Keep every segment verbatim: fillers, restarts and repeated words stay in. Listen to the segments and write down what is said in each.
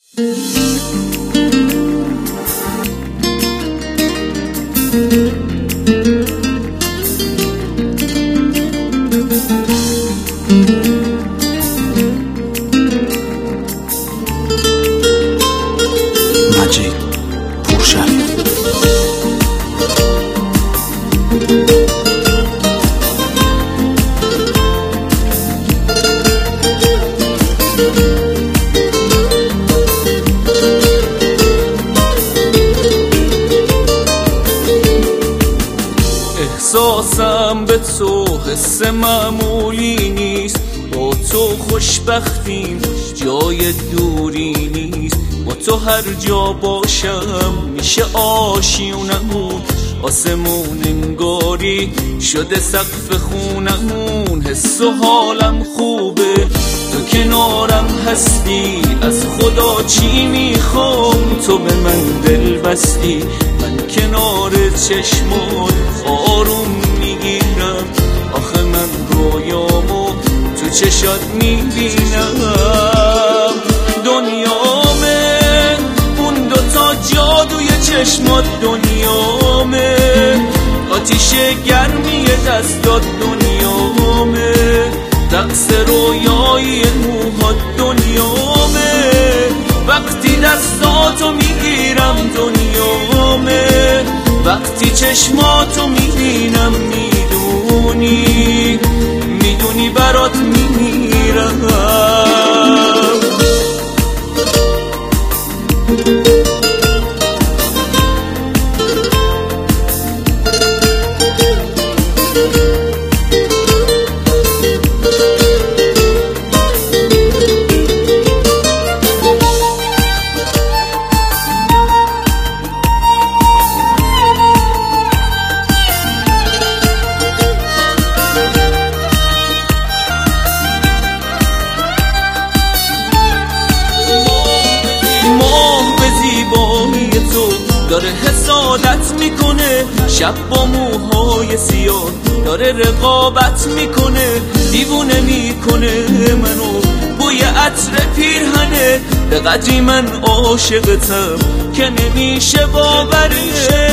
مجید پورشب. احساسم به تو حس معمولی نیست، با تو خوشبختیم جای دوری نیست. با تو هر جا باشم میشه آشیونمون، آسمون انگاری شده سقف خونمون. حس و حالم خوبه تو کنارم هستی، از خدا چی میخوام تو به من دل بستی. من کنار چشمات آروم میگیرم، آخه من رویامو تو چشات میبینم. دنیامه اون دوتا جادوی چشمات، دنیامه آتیش گرمی دستات، دنیامه رقص رویای موهات، دنیامه وقتی دستاتو میگیرم، دنیامه وقتی چشماتو میبینم. میدونی میدونی برات میمیرم. داره حسادت میکنه، شب با موهای سیاه داره رقابت میکنه. دیوونه میکنه منو بوی عطر پیرهنه، به قدری من عاشقتم که نمیشه باوره.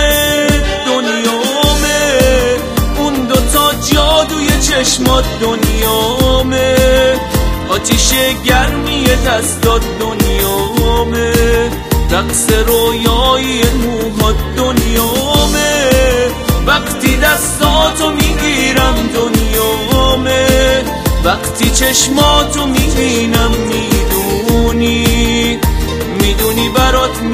دنیامه اون دوتا جادوی چشمات، دنیامه آتیش گرمی دستات، دنیامه رقص رویای موهات، دنیامه وقتی دستاتو میگیرم، دنیامه وقتی چشماتو میبینم. میدونی میدونی برات